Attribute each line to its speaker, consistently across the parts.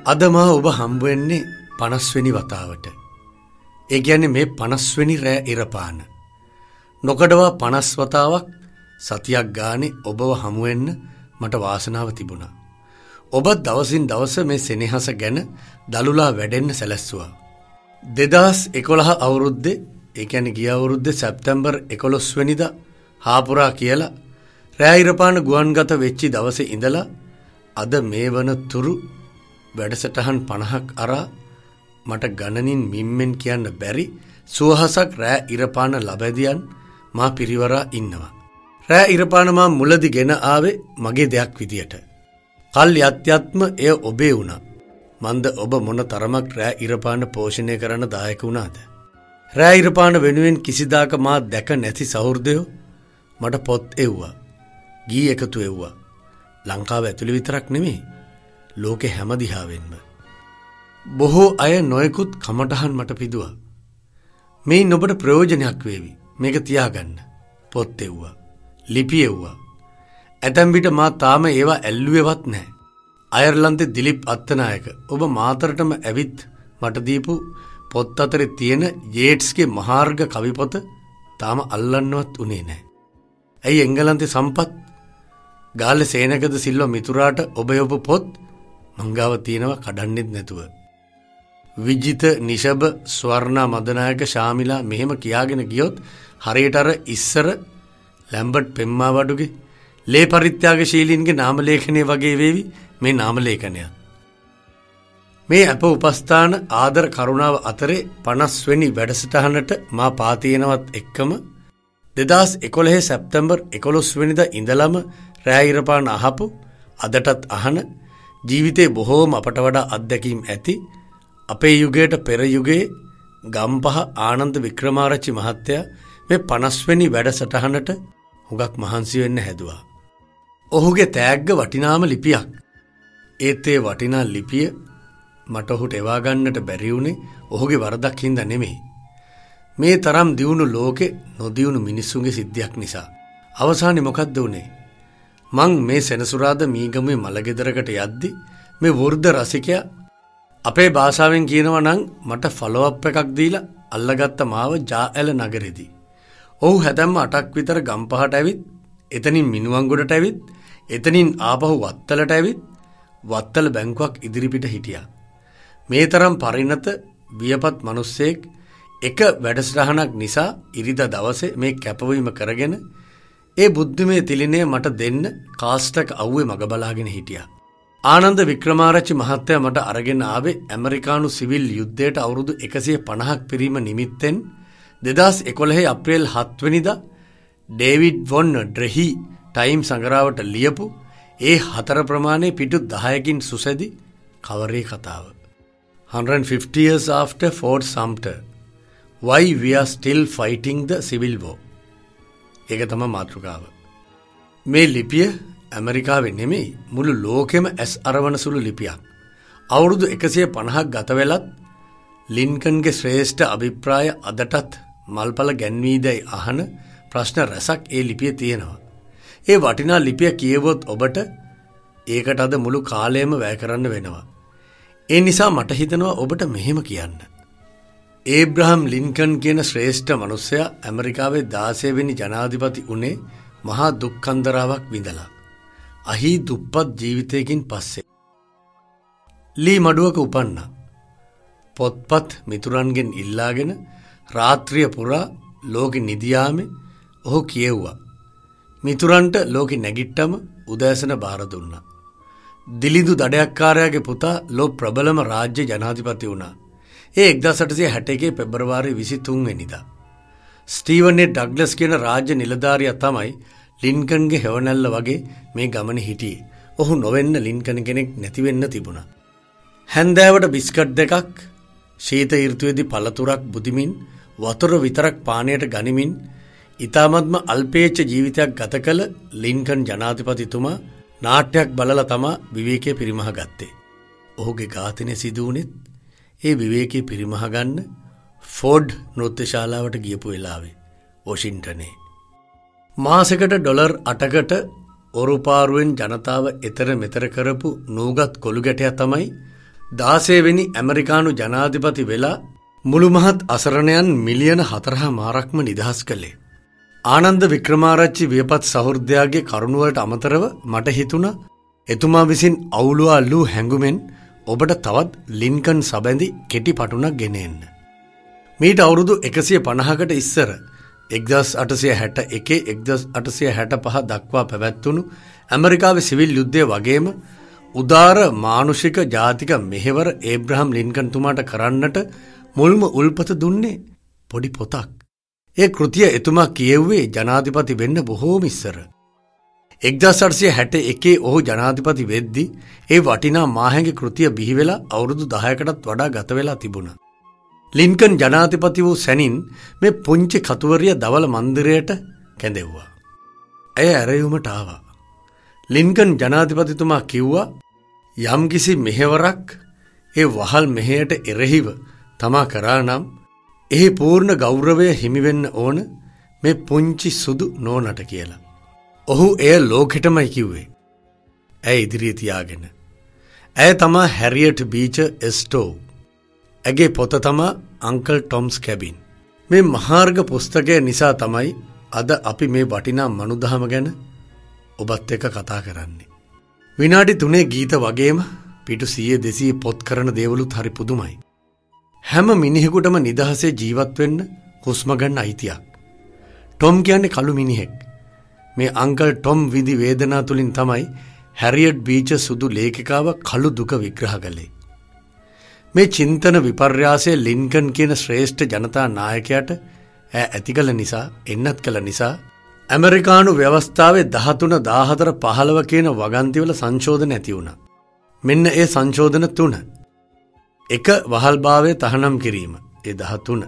Speaker 1: අද මා ඔබ හම්බ වෙන්නේ 50 වෙනි වතාවට. ඒ කියන්නේ මේ 50 වෙනි රෑ ඉරපාන. නොකඩවා 50 වතාවක් සතියක් ගානේ ඔබව හමු වෙන්න මට වාසනාව තිබුණා. ඔබ දවසින් දවස මේ සෙනෙහස ගැන දලුලා වැඩෙන්න සැලැස්සුවා. 2011 අවුරුද්දේ ඒ කියන්නේ ගිය අවුරුද්දේ සැප්තැම්බර් 11 වෙනිදා හාපුරා කියලා රෑ ඉරපාන ගුවන්ගත වෙච්චි දවසේ ඉඳලා අද මේ වන තුරු වැඩසටහන් 50ක් අරා මට ගණනින් මිම්මෙන් කියන්න බැරි සුවහසක් රෑ ඉරපාන ලබැදියන් මා පිරිවරා ඉන්නවා. රෑ ඉරපාන මා මුලදි ගෙන ආවේ මගේ දෙයක් විදියට. කල් යත්යත්ම එය ඔබේ වුණා. මන්ද ඔබ මොන තරමක් රෑ ඉරපාන පෝෂණය කරන්න දායක වුණාද? රෑ ඉරපාන වෙනුවෙන් කිසිදාක මා දැක නැති සහෘදයෝ මට පොත් එව්වා. ගී එකතු එව්වා. ලංකාව ඇතුළේ විතරක් නෙමෙයි ලෝකෙ හැම දිහාවෙන්ම. බොහෝ අය නොයෙකුත් කමටහන් මට පිදුවා. මේන් ඔබට ප්‍රයෝජනයක් වේවි. මේක තියාගන්න. පොත් එව්වා. ලිපි එව්වා. ඇතැම් විට මා තාම ඒවා ඇල්ලුවේවත් නැහැ. අයර්ලන්තේ දිලිප් අත්තනායක ඔබ මාතරටම ඇවිත් මට දීපු පොත් අතරේ තියෙන යේට්ස්ගේ මහාර්ග කවි පොත තාම අල්ලන්නවත් උනේ නැහැ. ඇයි එංගලන්තේ සම්පත් ගාල්ලේ සේනකද සිල්වා මිතුරාට ඔබ යොපු පොත් මංගාව තියෙනවා කඩන්නෙත් නැතුව. විජිත නිශබ ස්වර්ණා මදනායක ශාමිලා මෙහෙම කියාගෙන ගියොත් හරියට අර ඉස්සර ලැම්බර්ට් පෙම්මාවඩුගේ ලේ පරිත්‍යාගශීලීන්ගේ නාම ලේඛනය වගේ වේවි මේ නාම ලේඛනය. මේ අප උපස්ථාන ආදර කරුණාව අතරේ 50 වෙනි වැඩසටහනට මා පාතියනවත් එක්කම 2011 සැප්තැම්බර් 11 වෙනිදා ඉඳලම රෑ ඉරපාන අහපු අදටත් අහන ජීවිතේ බොහෝම අපට වඩා අත්දැකීම් ඇති අපේ යුගයට පෙර යුගයේ ගම්පහ ආනන්ද වික්‍රමාරච්චි මහත්තයා මේ 50 වෙනි වැඩසටහනට හුඟක් මහන්සි වෙන්න හැදුවා. ඔහුගේ තෑග්ග වටිනාම ලිපියක්. ඒත් ඒ වටිනා ලිපිය මට ඔහුට එවා ගන්නට බැරි වුණේ ඔහුගේ වරදක් හින්දා නෙමෙයි. මේ තරම් දියුණු ලෝකේ නොදියුණු මිනිස්සුන්ගේ සිද්ධියක් නිසා. අවසානයේ මොකද්ද උනේ? මං මේ සෙනසුරාදා මීගමුවේ මලගෙදරකට යද්දි මේ වෘද්ධ රසිකයා අපේ භාෂාවෙන් කියනවා නම් මට ෆලෝ අප් එකක් දීලා අල්ලගත්ත මාව ජාඇල නගරෙදී. ඔහු හැදැම්ම 8ක් විතර ගම්පහට ඇවිත් එතනින් මිනුවන්ගොඩට ඇවිත් එතනින් ආපහු වත්තලට ඇවිත් වත්තල බැංකුවක් ඉදිරිපිට හිටියා. මේ තරම් පරිණත වියපත් මිනිස්සෙක් එක වැඩසටහනක් නිසා ඉරිදා දවසේ මේ කැපවීම කරගෙන ඒ බුද්ධිමය තිලිනය මට දෙන්න කාස්ට් අවුවේ මග බලාගෙන හිටියා. ආනන්ද වික්‍රමාරච්චි මහත්තයා මට අරගෙන ආවේ ඇමරිකානු සිවිල් යුද්ධයට අවුරුදු 150ක් පිරීම නිමිත්තෙන් 2011 අප්‍රේල් 7 වෙනිදා ඩේවිඩ් වොන් ඩ්‍රෙහි ටයිම් සංග්‍රහවට ලියපු ඒ 4 ප්‍රමාණයේ පිටු 10කින් සුසැදි කවරේ කතාව. 150 years after Fort Sumter, why we are still fighting the civil war. ඒක තමයි මාතෘකාව. මේ ලිපිය ඇමරිකාවේ නෙමෙයි මුළු ලෝකෙම ඇස් අරවන සුළු ලිපියක්. අවුරුදු 150ක් ගත වෙලත් ලින්කන්ගේ ශ්‍රේෂ්ඨ අභිප්‍රාය අදටත් මල්පල ගැන්වීදයි අහන ප්‍රශ්න රැසක් ඒ ලිපිය තියෙනවා. ඒ වටිනා ලිපිය කියවොත් ඔබට ඒකට අද මුළු කාලයම වැය කරන්න වෙනවා. ඒ නිසා මට හිතෙනවා ඔබට මෙහෙම කියන්න. ඒබ්‍රහම් ලින්කන් කියන ශ්‍රේෂ්ඨ මනුස්සයා ඇමරිකාවේ 16 වෙනි ජනාධිපති උනේ මහා දුක්ඛන්දරාවක් විඳලා. අහි දුප්පත් ජීවිතයකින් පස්සේ. ලී මඩුවක උපන්නා. පොත්පත් මිතුරන්ගෙන් ඉල්ලාගෙන රාත්‍රිය පුරා ලෝකෙ නිදියාමේ ඔහු කියෙව්වා. මිතුරන්ට ලෝකෙ නැගිට්ටම උදෑසන බාර දුන්නා. දිලිඳු දඩයක්කාරයාගේ පුතා ලෝ ප්‍රබලම රාජ්‍ය ජනාධිපති වුණා. ඒ 1861 පෙබරවාරි 23 වෙනිදා. ස්ටීවන් ඒ ඩග්ලස් කියන රාජ්‍ය නිලධාරියා තමයි ලින්කන්ගේ හෙවණැල්ල වගේ මේ ගමනේ හිටියේ. ඔහු නොවෙන්න ලින්කන් කෙනෙක් නැති වෙන්න තිබුණා. හැන්දෑවට බිස්කට් දෙකක්, ශීත ඍතුවේදී පළතුරක් බුදිමින් වතුර විතරක් පානයට ගනිමින් ඊ타මත්ම අල්පේච්ඡ ජීවිතයක් ගත කළ ලින්කන් ජනාධිපතිතුමා නාට්‍යයක් බලලා තමා විවේකයේ පිරිමහ ගත්තේ. ඔහුගේ ඝාතනය සිදු වුණෙත් ඒ විවේකයේ පිරිමහ ගන්න ෆෝඩ් නෘත්‍ය ශාලාවට ගියපු වෙලාවේ වොෂින්ටනේ. මාසෙකට ඩොලර් 8කට ඔරුපාරුවෙන් ජනතාව එතර මෙතර කරපු නූගත් කොළු ගැටයක් තමයි 16වෙනි ඇමරිකානු ජනාධිපති වෙලා මුළු මහත් අසරණයන් මිලියන 4.5ක්ම නිදහස් කළේ. ආනන්ද වික්‍රමාරච්චි වියපත් සහෘදයාගේ කරුණුවලට අමතරව මට හිතුණා එතුමා විසින් අවුලුවා ලූ හැඟුමෙන් ඔබට තවත් ලින්කන් සබැඳි කෙටි පටුනක් ගෙන එන්න. මීට අවුරුදු 150කට ඉස්සර 1861-1865 දක්වා පැවැත්වුණු ඇමරිකාවේ සිවිල් යුද්ධය වගේම උදාර මානුෂික ජාතික මෙහෙවර ඒබ්‍රහම් ලින්කන් තුමාට කරන්නට මුල්ම උල්පත දුන්නේ පොඩි පොතක්. ඒ කෘතිය එතුමා කියෙව්වේ ජනාධිපති වෙන්න බොහෝම ඉස්සර. 1861 ඔහු ජනාධිපති වෙද්දී ඒ වටිනා මාහැඟි කෘතිය බිහි වෙලා අවුරුදු 10කටත් වඩා ගත වෙලා තිබුණා. ලින්කන් ජනාධිපති වූ සැනින් මේ පුංචි කතුවරිය දවල මන්දිරයට කැඳෙව්වා. ඇය ඇරයුමට ආවා. ලින්කන් ජනාධිපතිතුමා කිව්වා යම්කිසි මෙහෙවරක් ඒ වහල් මෙහෙයට එරෙහිව තමා කරා නම් එහි පූර්ණ ගෞරවය හිමිවෙන්න ඕන මේ පුංචි සුදු නෝනට කියලා. ඔහු එය ලෝකෙටමයි කිව්වේ. ඇය ඉදිරියේ තියාගෙන. ඇය තමා හැරියට් බීචර් එස්ටෝ. ඇගේ පොත තමා අංකල් ටොම්ස් කැබින්. මේ මහාර්ග පුස්තකය නිසා තමයි අද අපි මේ වටිනා මනුදහම ගැන ඔබත් එක්ක කතා කරන්නේ. විනාඩි 3 ගීත වගේම පිටු 100-200 පොත් කරන දේවලුත් හරි පුදුමයි. හැම මිනිහෙකුටම නිදහසේ ජීවත් වෙන්න හුස්ම ගන්න අයිතියක්. ටොම් කියන්නේ කළු මිනිහෙක්. මේ අංකල් ටොම් විදි වේදනා තුලින් තමයි හැරියට් බීචර් සුදු ලේඛිකාව කළු දුක විග්‍රහ කළේ. මේ චින්තන විපර්යාසයේ ලින්කන් කියන ශ්‍රේෂ්ඨ ජනතා නායකයාට ඇති කළ නිසා එන්නත් කළ නිසා ඇමරිකානු ව්‍යවස්ථාවේ 13, 14, 15 කියන වගන්තිවල සංශෝධන ඇති වුණා. මෙන්න ඒ සංශෝධන 3. 1. වහල්භාවය තහනම් කිරීම. ඒ 13.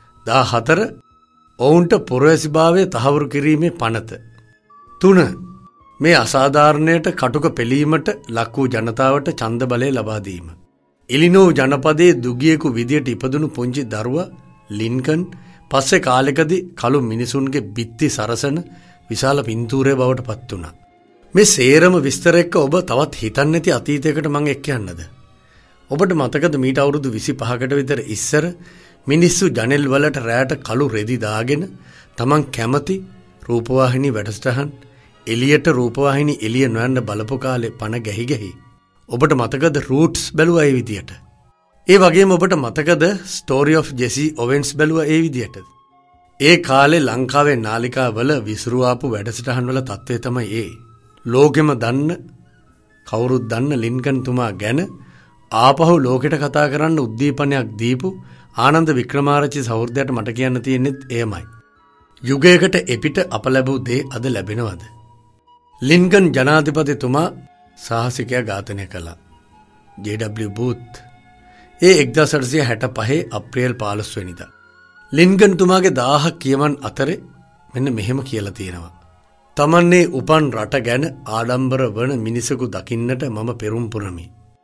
Speaker 1: 14. ඔවුන්ට පුරවැසිභාවය තහවුරු කිරීමේ පනත. 3. මේ අසාධාරණයට කටුක පෙළීමට ලක් වූ ජනතාවට ඡන්ද බලය ලබා දීම. ඉලිනෝ ජනපදයේ දුගියෙකු විදියට ඉපදුණු පුංචි දරුවා ලින්කන් පස්සේ කාලෙකදී කළු මිනිසුන්ගේ බිත්ති සරසන විශාල පින්තූරය බවට පත් වුණා. මේ සේරම විස්තර එක්ක ඔබ තවත් හිතන්නේ නැති අතීතයකට මම එක්ක යන්නද? ඔබට මතකද මීට අවුරුදු 25කට විතර ඉස්සර මිනිස්සු ජනෙල් වලට රැට කළු රෙදි දාගෙන තමන් කැමති රූපවාහිනී වැඩසටහන් එළියට රූපවාහිනී එළිය නොයන්න බලපු කාලේ පණ ගැහි ඔබට මතකද රූට්ස් බැලුවා ඒ විදියට? ඒ වගේම ඔබට මතකද ස්ටෝරි ඔෆ් ජෙසි ඔවෙන්ස් බැලුවා ඒ විදියට? ඒ කාලේ ලංකාවේ නාලිකාවල විසිරු ආපු වැඩසටහන් වල තත්ත්වය තමයි ඒ. ලෝකෙම දන්න කවුරුත් දන්න ලින්කන් තුමා ගැන ආපහු ලෝකෙට කතා කරන්න උද්දීපනයක් දීපු ආනන්ද වික්‍රමාරච්චි සහෘදයාට මට කියන්න තියෙන්නේත් එයමයි. යුගයකට එපිට අප ලැබූ දේ අද ලැබෙනවද? ලින්කන් ජනාධිපතිතුමා සාහසිකයා ඝාතනය කළා. ජේ.ඩබ්ලිව් බූත්. ඒ 1865 අප්‍රේල් 15 වෙනිදා. ලින්කන් තුමාගේ 1000 කියමන් අතරේ මෙන්න මෙහෙම කියලා තියෙනවා. තමන්නේ උපන් රට ගැන ආඩම්බර වන මිනිසෙකු දකින්නට මම පෙරුම් පුරමි.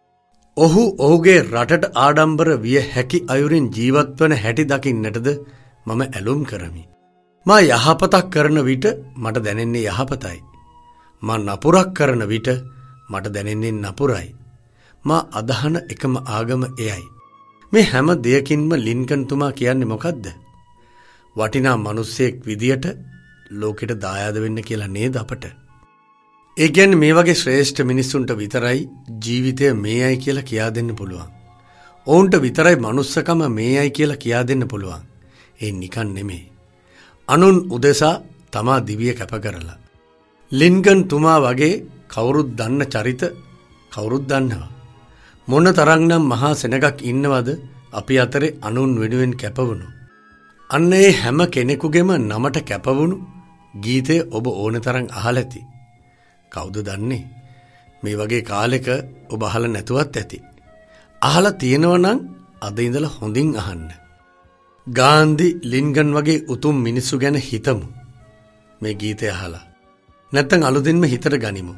Speaker 1: ඔහු ඔහුගේ රටට ආඩම්බර විය හැකි අයුරින් ජීවත් වන හැටි දකින්නටද මම ඇලුම් කරමි. මා යහපතක් කරන විට මට දැනෙන්නේ යහපතයි. මා නපුරක් කරන විට මට දැනෙන්නේ නපුරයි. මා අදහන එකම ආගම එයයි. මේ හැම දෙයකින්ම ලින්කන් තුමා කියන්නේ මොකද්ද? වටිනා මිනිස්සෙක් විදියට ලෝකෙට දායාද වෙන්න කියලා නේද අපට? ඒ කියන්නේ මේ වගේ ශ්‍රේෂ්ඨ මිනිස්සුන්ට විතරයි ජීවිතය මේයි කියලා කියා දෙන්න පුළුවන්. ඔවුන්ට විතරයි මනුස්සකම මේයි කියලා කියා දෙන්න පුළුවන්. ඒ නිකන් නෙමෙයි. අනුන් උදෙසා තමා දිවිය කැප කරලා. ලින්කන් තුමා වගේ කවුරුත් දන්න චරිත කවුරුත් දන්නවා. මොන තරම්නම් මහා සෙනගක් ඉන්නවද අපි අතරේ අනුන් වෙනුවෙන් කැපවුණු. අන්න ඒ හැම කෙනෙකුගේම නමට කැපවුණු ගීතය ඔබ ඕන තරම් අහලා ඇති. කවුද දන්නේ? මේ වගේ කාලෙක ඔබ අහලා නැතුවත් ඇති. අහලා තියෙනවා නම් අද ඉඳලා හොඳින් අහන්න. ගාන්ධි ලින්කන් වගේ උතුම් මිනිස්සු ගැන හිතමු. මේ ගීතය අහලා. නැත්තම් අලුතින්ම හිතට ගනිමු.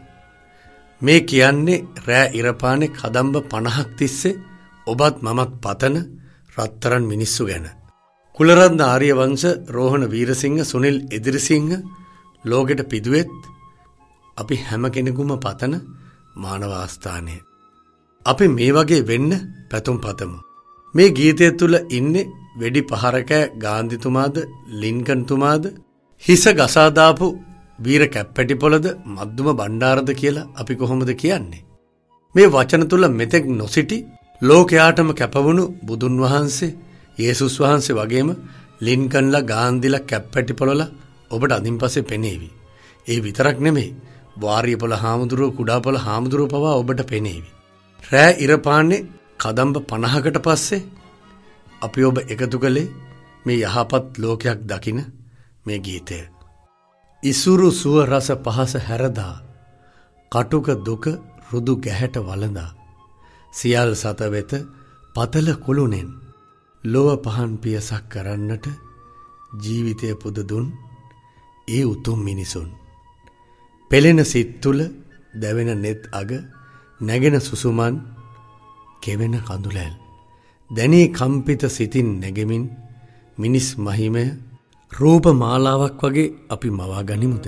Speaker 1: මේ කියන්නේ රෑ ඉරපානේ කදම්බ 50ක් තිස්සේ ඔබත් මමත් පතන රත්තරන් මිනිස්සු ගැන. කුලරත්න ආර්යවංශ, රෝහණ වීරසිංහ, සුනිල් එදිරිසිංහ ලෝකෙට පිදුවෙත් අපි හැම කෙනෙකුම පතන මානව ආස්ථානය. අපි මේ වගේ වෙන්න පැතුම් පතමු. මේ ගීතය තුළ ඉන්නේ වෙඩි පහරකෑ ගාන්ධිතුමාද ලින්කන්තුමාද හිස ගසාදාපු වීර කැප්පැටිපොළද මද්දුම බණ්ඩාරද කියලා අපි කොහොමද කියන්නේ? මේ වචන තුළ මෙතෙක් නොසිටි ලෝකයාටම කැපවුණු බුදුන් වහන්සේ යේසුස් වහන්සේ වගේම ලින්කන්ලා ගාන්ධිලා කැප්පැටිපොළලා ඔබට අදින් පස්සේ පෙනේවි. ඒ විතරක් නෙමෙයි වාරියපොළ හාමුදුරුවෝ කුඩාපොළ හාමුදුරුවෝ පවා ඔබට පෙනේවි. රෑ ඉරපාන්නේ කදම්බ 50කට පස්සේ අපි ඔබ එකතු කළේ මේ යහපත් ලෝකයක් දකින මේ ගීතය. ඉසුරු සුව රස පහස හැරදා කටුක දුක රුදු ගැහැට වළඳා සියල් සත වෙත පතල කුළුණෙන් ලොව පහන් පියසක් කරන්නට ජීවිතය පුද දුන් ඒ උතුම් මිනිසුන්. පෙළෙන සිත් තුළ දැවෙන නෙත් අග නැගෙන සුසුමන් කෙවෙන කඳුලැල් දැනී කම්පිත සිතින් නැගෙමින් මිනිස් මහිමය රූප මාලාවක් වගේ අපි මවා ගනිමුද?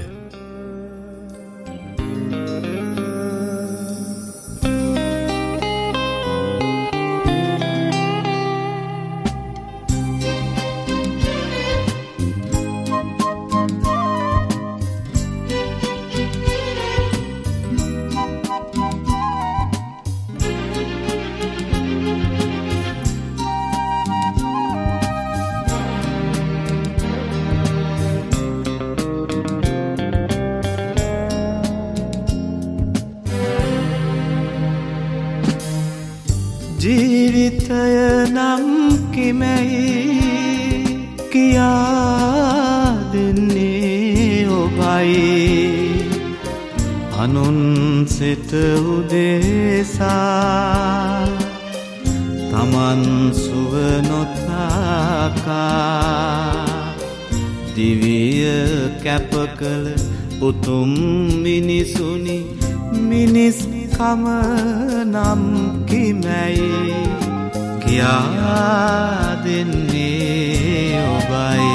Speaker 2: ජීවිතය නම් කිමැයි කියා දෙන්නේ ඔබයි අනුන් සිත උදෙසා තමන් සුව නොතකා දිවිය කැප කළ උතුම් මිනිසුනි මිනිස් කම නම් කිමැයි කියා දෙන්නේ ඔබයි.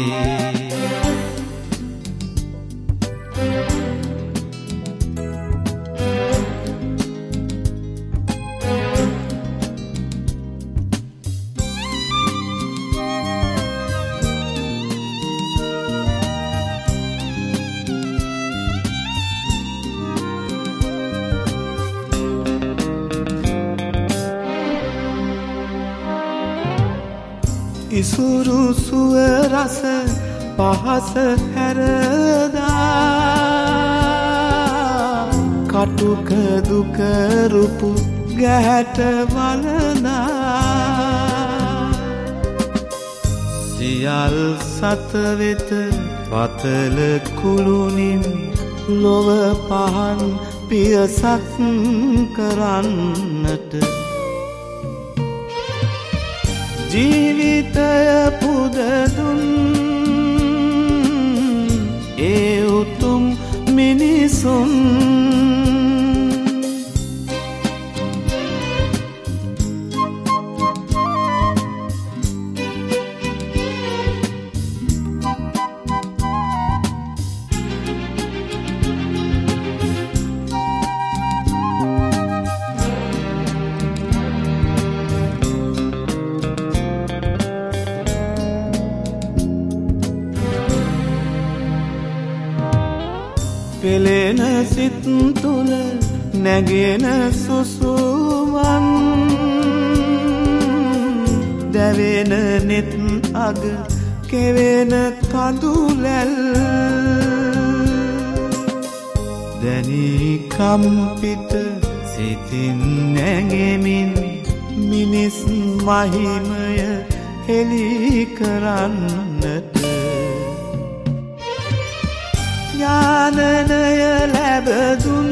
Speaker 2: ඉසුරු සුව රස පහස හැරදා කටුක දුක රුපු ගැහැට වළඳා සියල් සත වෙත පතල කුළුණින් ලොව පහන් පියසක් කරන්නට ජීවිතය පුද දුන් ඒ උතුම් මිනිසුන් පෙළෙන සිත් තුළ නැගෙන සුසුමන් දැවෙන නෙත් අග කෙවෙන කඳුලැල් දැනී කම්පිත සිතින් නැගෙමින් මිනිස් මහිමය හෙළි කරන්නට ඥානනය ලැබදුන්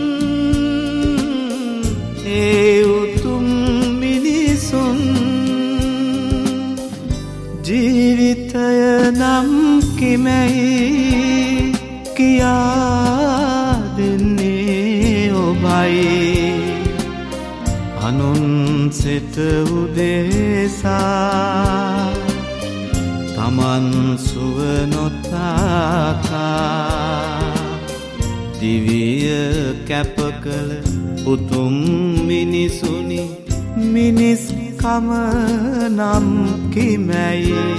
Speaker 2: ඒ උතුම් මිනිසුන් ජීවිතය නම් කිමැයි කියා දෙන්නේ ඔබයි අනුන් සිත උදෙසා තමන් සුව නොතකා දිවිය කැප කළ උතුම් මිනිසුනි මිනිස්කම නම් කිමැයි